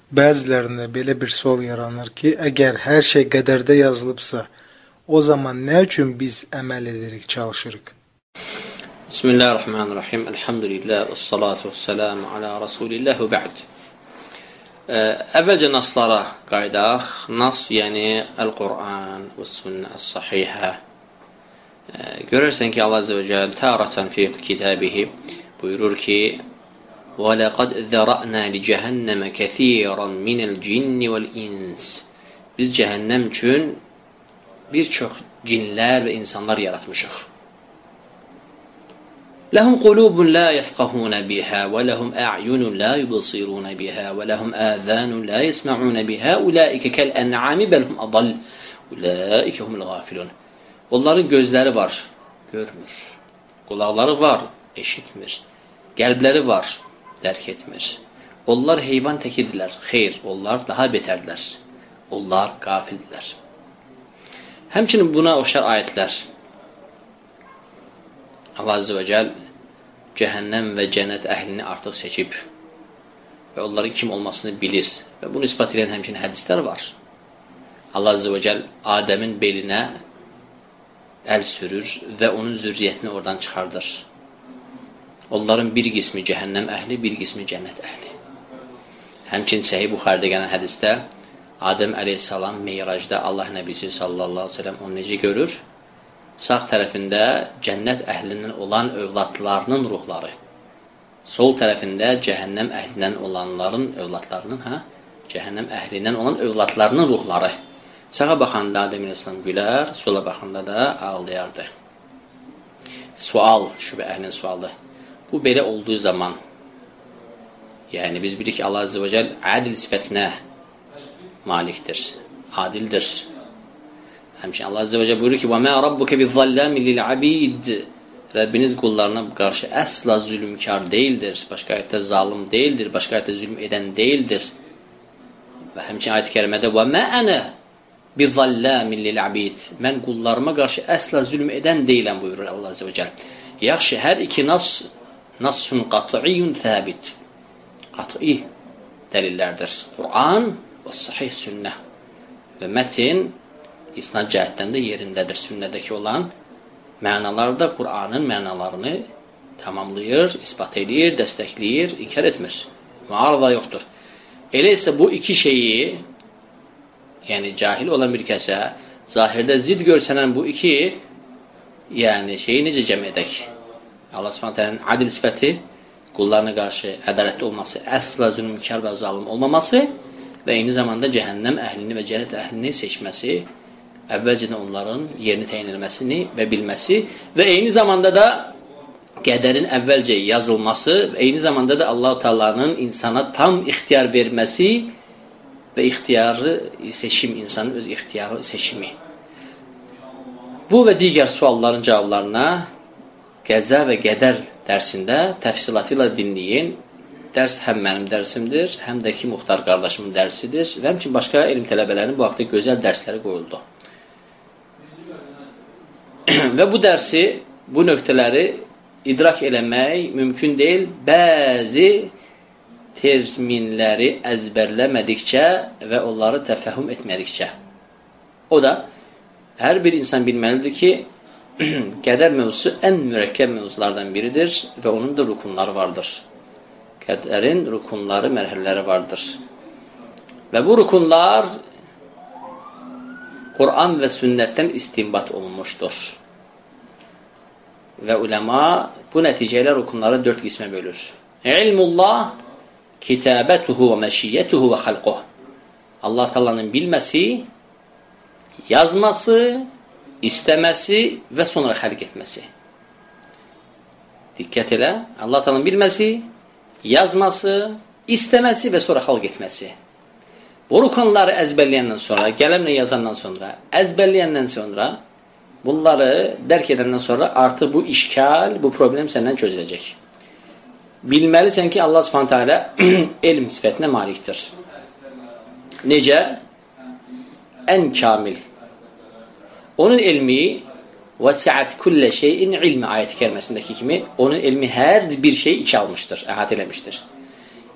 Bəzilərində belə bir sual yaranır ki, əgər hər şey qədərdə yazılıbsa, o zaman nə üçün biz əməl edirik, çalışırıq? Bismillahirrahmanirrahim. Elhamdülillah, salatu vesselamu ala Rasulillah və ba'd. Əvvəlcə naslara qaydaq. Nas, yəni Əl-Quran və Sünnə Əs-Sahihə. Görərsən ki, Allah Azze və Cəl təratan fi kitabihi buyurur ki, وَلَقَدْ ذَرَأْنَا لِجَهَنَّمَ كَثِيرًا مِنَ الْجِنِّ وَالْإِنسِ. Biz cəhənnəm üçün bir çox cinlər və insanlar yaratmışıq. لَهُمْ قُلُوبٌ لَا يَفْقَهُونَ بِهَا وَلَهُمْ أَعْيُنٌ لَا يُبْصِرُونَ بِهَا وَلَهُمْ آذَانٌ لَا يَسْمَعُونَ بِهَا أُولَٰئِكَ كَالْأَنْعَامِ بَلْ هُمْ أَضَلُّ أُولَٰئِكَ هُمُ الْغَافِلُونَ. Onların gözləri var, görmür. Qulaqları var, eşitmir. Qəlbləri var, dərk etmir. Onlar heyvan təkidirlər. Xeyr, onlar daha betərdirlər. Onlar qafildirlər. Həmçinin buna oxşar ayətlər. Allah Azze və Cəl cəhənnəm və cənnət əhlini artıq seçib və onların kim olmasını bilir. Və bunu ispat edən həmçinin hədislər var. Allah Azze və Cəl Adəmin belinə əl sürür və onun zürriyyətini oradan çıxardır. Onların bir qismi cəhənnəm əhli, bir qismi cənnət əhli. Həmçin Səhih Buxaridə gələn hədisdə Adəm əleyhissalam Meyracda Allah Nəbisi sallallahu aleyhi ve sellem onu necə görür? Sağ tərəfində cənnət əhlindən olan övladlarının ruhları, sol tərəfində cəhənnəm əhlindən olanların övladlarının, cəhənnəm əhlindən olan övladlarının ruhları. Sağa baxanda Adəm əleyhissalam gülər, sola baxanda da ağlayardı. Sual, şübhə əhlinin sualı. Bu belə olduğu zaman, yəni biz bilirik ki, Allah Azze və Cəl adil sifətinə malikdir, adildir. Həmçinin Allah Azze və Cəl buyurur ki, وَمَا رَبُّكَ بِالظَّلَّامِ لِلْعَبِيدِ. Rəbbiniz qullarına qarşı əsla zülmkar deyildir, başqa ayətdə zalim deyildir, başqa ayətdə zülm edən deyildir. Və həmçinin ayət-i kərimədə وَمَا أَنَا بِالظَّلَّامِ لِلْعَبِيدِ. Mən qullarıma qarşı əsla zülm edən deyiləm buyurur Allah Azze və Cəl. Yaxşı, hər iki Nasun qat'iyyun thəbit. Qat'i dəlillərdir. Quran və sahih sünnə. Və mətin isnad cəhətdən də yerindədir. Sünnədəki olan mənalarda Quranın mənalarını tamamlayır, ispat edir, dəstəkləyir, inkar etmir. Müarıza yoxdur. Elə isə bu iki şeyi, yəni cahil olan bir kəsə, zahirdə zid görsənən bu iki, yəni şeyi necə cəm edək? Allah Subhanahu adil sifəti, qullarına qarşı ədalətli olması, əsla zülmkar və zalim olmaması və eyni zamanda cəhənnəm əhlini və cənnət əhlini seçməsi, əvvəlcədən onların yerini təyin edilməsini və bilməsi və eyni zamanda da qədərin əvvəlcə yazılması və eyni zamanda da Allah-u Teala'nın insana tam ixtiyar verməsi və ixtiyarı seçim, insanın öz ixtiyarı seçimi. Bu və digər sualların cavablarına Qəza və Qədər dərsində təfsilatı ilə dinləyin. Dərs həm mənim dərsimdir, həm də ki, Muxtar qardaşımın dərsidir və həmçin başqa elm tələbələrinin bu haqda gözəl dərsləri qoyuldu. Və bu dərsi, bu nöqtələri idrak eləmək mümkün deyil, bəzi terminləri əzbərləmədikcə və onları təfəhüm etmədikcə. O da, hər bir insan bilməlidir ki, qədər mövzusu ən mürəkkəb mövzulardan biridir və onun da rukunları vardır. Qədərin rukunları, mərhələləri vardır. Və bu rukunlar Quran və sünnətdən istinbat olunmuşdur. Və uləma bu nəticə ilə rukunları 4 qismə bölür. İlmullah, kitabətuhu və məşiyyətuhu və xalquh. Allah Teala'nın bilməsi, yazması, istəməsi və sonra xəlq etməsi. Diqqət elə, Allah Teala'nın bilməsi, yazması, istəməsi və sonra xəlq etməsi. Bu rukunları əzbərləyəndən sonra, qələmlə yazandan sonra, əzbərləyəndən sonra, bunları dərk edəndən sonra artıq bu işgal, bu problem səndən çözüləcək. Bilməlisən ki, Allah Subhanahu Teala elm sifətinə malikdir. Necə? Ən kamil. Onun elmi وَسَعَتْ كُلَّ شَيْءٍ ilmi ayət-i kəriməsindəki kimi onun elmi hər bir şey içə almışdır, əhatə eləmişdir.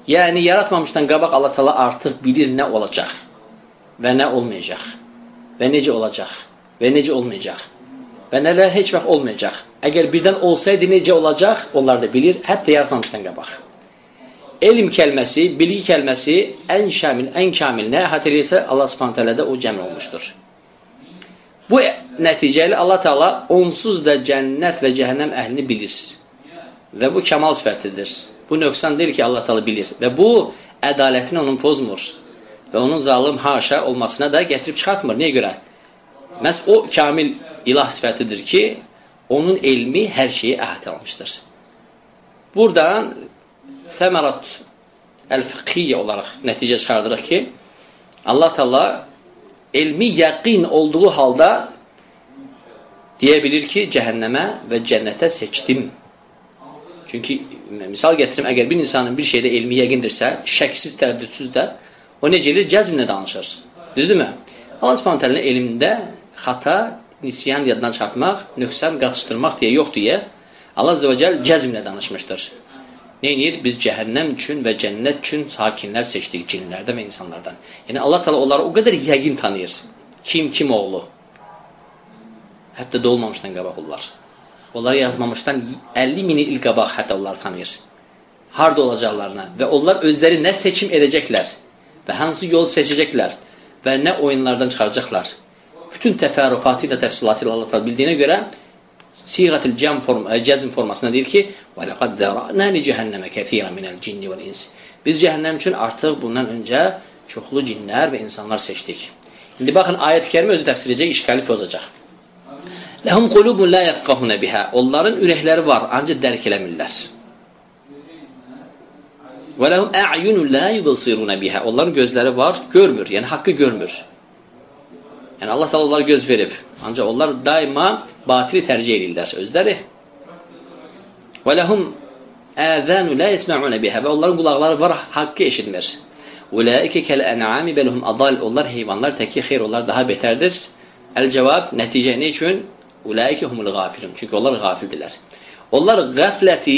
Yəni, yaratmamışdan qabaq Allah Teala artıq bilir nə olacaq və nə olmayacaq və necə olacaq və necə olmayacaq və nələr heç vaxt olmayacaq. Əgər birdən olsaydı necə olacaq, onlar da bilir, hətta yaratmamışdan qabaq. Elm kəlməsi, bilgi kəlməsi ən şamil, ən kamil nə əhatə edirsə, Allah Subhanahu taala'da o cəmi olmuşdur. Bu nəticəli Allah Teala onsuz da cənnət və cəhənnəm əhlini bilir. Və bu kəmal sifətidir. Bu nöqsan deyil ki, Allah Teala bilir. Və bu ədalətini onun pozmur. Və onun zalım haşa olmasına da gətirib çıxartmır. Niyə görə? Məhz o kamil ilah sifətidir ki, onun elmi hər şeyi əhatə almışdır. Buradan Səmərat əl-fiqhiyyə olaraq nəticə çıxardırıq ki, Allah Teala elmi yəqin olduğu halda deyə bilir ki, cəhənnəmə və cənnətə seçdim. Çünki misal gətirim, əgər bir insanın bir şeydə elmi yəqindirsə, şəksiz, tərəddüdsüz də, o necə edir? Cəzmlə danışır. Düzdürmü? Allah Subhanahu taala'nın elmində xata, nisyan yaddan çıxartmaq, nöqsan qatışdırmaq deyə yox deyə Allah Azze və Cəl cəzmlə danışmışdır. Neynir? Biz cəhənnəm üçün və cənnət üçün sakinlər seçdik cinlərdən və insanlardan. Yəni Allah Teala onları o qədər yəqin tanıyır. Kim oğlu? Hətta doğulmamışdan qabaq onlar. Onları yaratmamışdan 50 min il qabaq hətta onları tanıyır. Harada olacaqlarına və onlar özləri nə seçim edəcəklər və hansı yol seçəcəklər və nə oyunlardan çıxaracaqlar. Bütün təfərrüfatı ilə, təfsilatı ilə Allah Teala bildiyinə görə siğatil cəzm formasında deyir ki وَلَقَدْ ذَرَعْنَا لِجَهَنَّمَ كَثِيرًا مِنَ الْجِنِّ وَالْإِنسِ Biz cəhənnəm üçün artıq bundan öncə çoxlu cinlər və insanlar seçdik. İndi baxın, ayət-i kərimə özü təfsir edəcək, işgali pozacaq. لَهُمْ قُلُوبٌ لَا يَفْقَهُنَ بِهَا Onların ürəkləri var, ancaq dərk eləmirlər. وَلَهُمْ أَعْيُنٌ لَا يُبْصِرُونَ بِهَا Onların gözləri var, görmür, yəni haqqı görmür. Yəni Allah Teala onlara göz verib. Ancaq onlar daima batili tercih edirlər özləri. Və ləhum əzənu la yesma'un biha və onların qulaqları var, haqqı eşitmir. Ulaika kal-an'ami bel hum adall onlar heyvanlar təki xeyr onlar daha betərdir. El-cavab nəticə nə üçün? Ulaika humul gafilun. Çünki onlar qafildirlər. Onlar qəfləti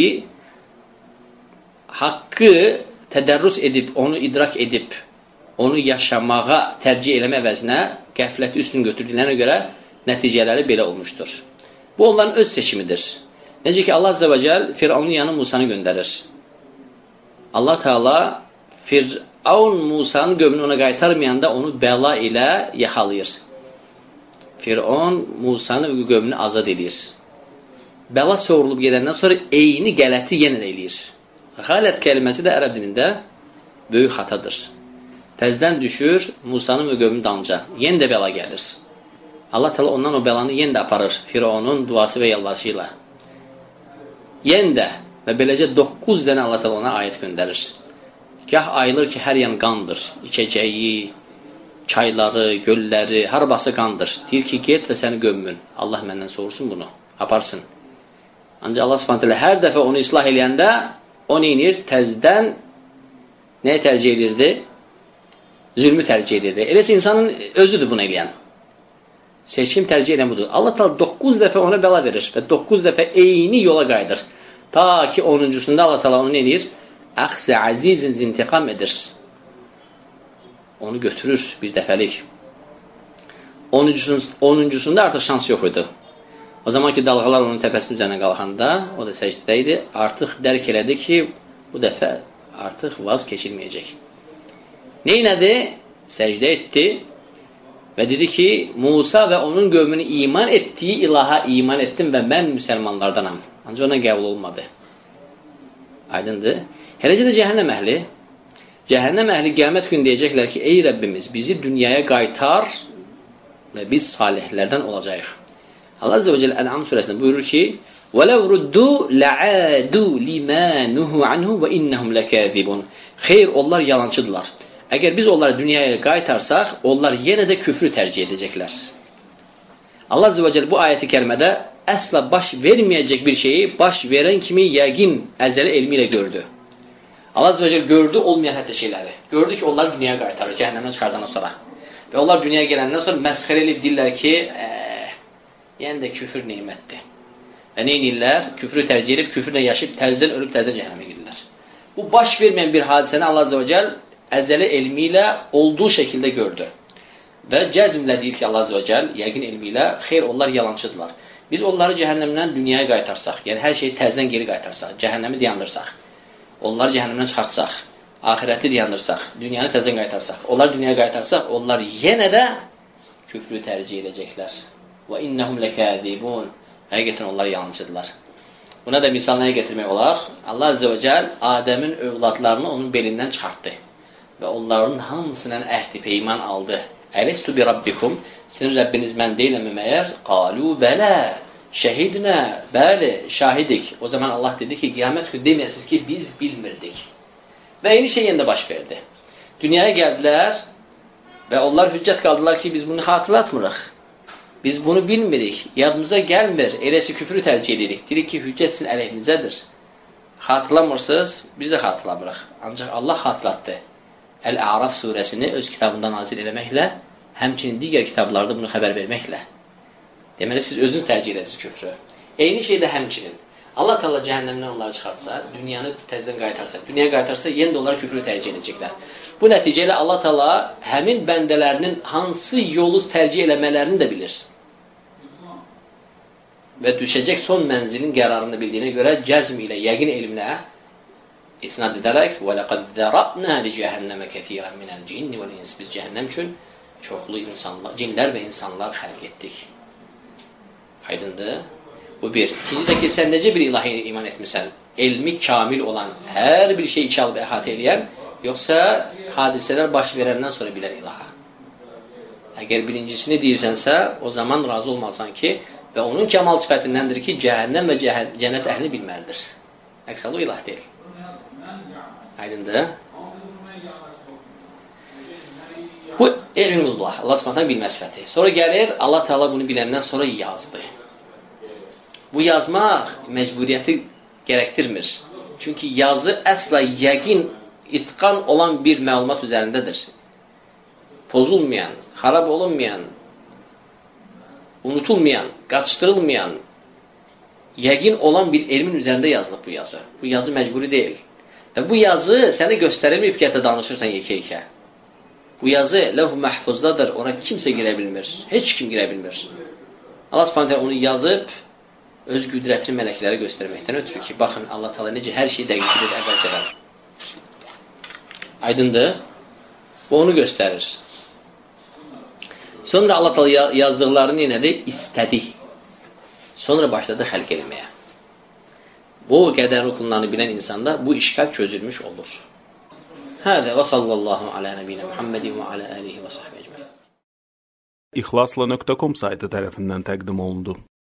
haqqı tədərrüs edib, onu idrak edib, onu yaşamağa tərcih eləmə əvəzinə qəfləti üstün götürdüklərinə görə nəticələri belə olmuşdur. Bu onların öz seçimidir. Necə ki Allah Azze və Cəl Firavunun yanına Musanı göndərir. Allah Teala Firavun Musanın qövmünü ona qaytarmayanda onu bəla ilə yaxalayır. Firavun Musanı qövmünü azad edir. Bəla soğurulub gedəndən sonra eyni qələti yenə də eləyir. Xalət kəlməsi də ərəb dilində böyük xatadır. Təzdən düşür Musanın və qövmünün dalınca. Yenə də bəla gəlir. Allah Teala ondan o bəlanı yenə də aparır Firavunun duası və yalvarışı ilə. Yenə də və beləcə 9 dənə Allah Teala ona ayət göndərir. Gah ayılır ki, hər yan qandır. İçəcəyi, çayları, gölləri, hər bası qandır. Deyir ki, get və səni qövmün. Allah məndən sorursun bunu, aparsın. Ancaq Allah Subhanahu hər dəfə onu islah eləyəndə o neyinir? Təzdən nəyə tərcih edirdi? Zülmü tərcih edirdi. Eləsə insanın özüdür bunu eləyən. Seçim tərcih edən budur. Allah Teala 9 dəfə ona bəla verir və 9 dəfə eyni yola qayıdır. Ta ki 10-cusunda Allah Teala onu neyir? Əxsə əzizin zintiqam edir. Onu götürür bir dəfəlik. 10-cusunda artıq şans yox idi. O zaman ki dalğalar onun təpəsinin üzərinə qalxanda, o da səcdə idi, artıq dərk elədi ki, bu dəfə artıq vaz keçilməyəcək. Neynədi? Səcdə etdi və dedi ki, Musa və onun qövmünü iman etdiyi ilaha iman etdim və mən müsəlmanlardanam. Ancaq ona qəbul olmadı. Aydındır. Eləcə də cəhənnəm əhli. Cəhənnəm əhli qiyamət günü deyəcəklər ki, ey Rəbbimiz, bizi dünyaya qaytar və biz salihlərdən olacağıq. Allah Azze və Celle Ən'am surəsində buyurur ki, وَلَوْ رُدُّوا لَعَادُوا لِمَا نُهُوا عَنْهُ وَإِنَّهُمْ لَكَاذِبُونَ Xeyr, onlar yalancıdırlar. Əgər biz onları dünyaya qaytarsaq, onlar yenə də küfrü tərcih edəcəklər. Allah Azze və Celle bu ayəti kərimədə əsla baş verməyəcək bir şeyi baş verən kimi yəqin əzəli elmi ilə gördü. Allah Azze və Celle gördü olmayan hətta şeyləri. Gördü ki, onları dünyaya qaytarır, cəhənnəmdən çıxardan sonra. Və onlar dünyaya gələndən sonra məsxər edib deyirlər ki, yəni də küfür neymətdir. Və neynirlər? Küfrü tərcih edib, küfrlə yaşayıb, təzdən ölüb, təzdən cəhənnəmə girirlər. Bu baş verməyən bir hadisəni Allah Azze ve Celle əzəli elmi ilə olduğu şəkildə gördü. Və cəzmlə deyir ki, Allah Azze ve Celle yəqin elmi ilə, xeyr, onlar yalancıdırlar. Biz onları cəhənnəmdən dünyaya qaytarsaq, yəni hər şeyi təzdən geri qaytarsaq, cəhənnəmi dayandırsaq, onları cəhənnəmdən çıxartsaq, ahirəti dayandırsaq, dünyanı təzdən qaytarsaq, onları dünyaya qaytarsaq, onlar yenə də küfrü tərcih edəcəklər. Və innəhum ləkədibun. Həqiqətən onlar yalancıdırlar. Buna da misal nəyə gətirmək olar? Allah Azze ve Celle Adəmin övladlarını onun belindən çıxartdı və onların hamısından əhdi peyman aldı. Ələstu bi rabbikum, sizin Rəbbiniz mən deyiləm məyər? Qalu bələ, şəhidnə, bəli, şahidik. O zaman Allah dedi ki, qiyamət günü deməyəsiniz ki, biz bilmirdik. Və eyni şey yenə də baş verdi. Dünyaya gəldilər və onlar hüccət qaldılar ki, biz bunu xatırlatmırıq. Biz bunu bilmirik, yadımıza gəlmir, eləsi küfrü tərcih edirik. Deyirik ki, hüccət sizin əleyhinizədir. Xatırlamırsınız, biz də xatırlamırıq. Ancaq Allah xatırlatdı. Əl-A'raf surəsini öz kitabında nazil eləməklə, həmçinin digər kitablarda bunu xəbər verməklə. Deməli, siz özünüz tərcih edirsiniz küfrü. Eyni şey də həmçinin. Allah Teala cəhənnəmdən onları çıxartsa, dünyanı təzdən qaytarsa, dünyaya qaytarsa, yenə də onlar küfrü tərcih edəcəklər. Bu nəticə ilə Allah Teala həmin bəndələrinin hansı yolu tərcih eləmələrini də bilir. Və düşəcək son mənzilin qərarını bildiyinə görə cəzm ilə, yəqin elmlə isnad edərək وَلَقَدْ ذَرَأْنَا لِجَهَنَّمَ كَثِيرًا مِنَ الْجِنِّ وَالْإِنْسِ Biz cəhənnəm üçün çoxlu insanlar, cinlər və insanlar xəlq etdik. Aydındır. Bu bir. İkinci də ki, sən necə bir ilahi iman etmirsən? Elmi kamil olan, hər bir şey içi alıb əhatə eləyən, yoxsa hadisələr baş verəndən sonra bilən ilaha? Əgər birincisini deyirsənsə, o zaman razı olmalısan ki, və onun kəmal sifətindəndir ki, cəhənnəm və cənnət əhlini bilməlidir. Əks halda o ilah deyil. Aydındır. Bu elmullah, Allah Subhanahu bilmə sifəti. Sonra gəlir, Allah Teala bunu biləndən sonra yazdı. Bu yazmaq məcburiyyəti gərəkdirmir. Çünki yazı əsla yəqin, itqan olan bir məlumat üzərindədir. Pozulmayan, xarab olunmayan, unutulmayan, qaçdırılmayan, yəqin olan bir elmin üzərində yazılıb bu yazı. Bu yazı məcburi deyil. Və bu yazı sənə göstərilməyib ki, hətta danışırsan yekə-yekə. Bu yazı levh-u məhfuzdadır, ora kimsə girə bilmir. Heç kim girə bilmir. Allah Subhanahu onu yazıb, öz qüdrətini mələklərə göstərməkdən ötürü ki, baxın, Allah Teala necə hər şeyi dəqiq edir əvvəlcədən. Aydındır. Bu onu göstərir. Sonra Allah Teala yazdıqlarını nədir? İstədi. Sonra başladı xəlq eləməyə. Bu qədər rukunlarını bilən insanda bu işgal çözülmüş olur. Hədə və sallallahu alə nəbiyyə Muhammedin və alə alihi və sahbihi ecmaîn. İxlasla.com saytı tərəfindən təqdim olundu.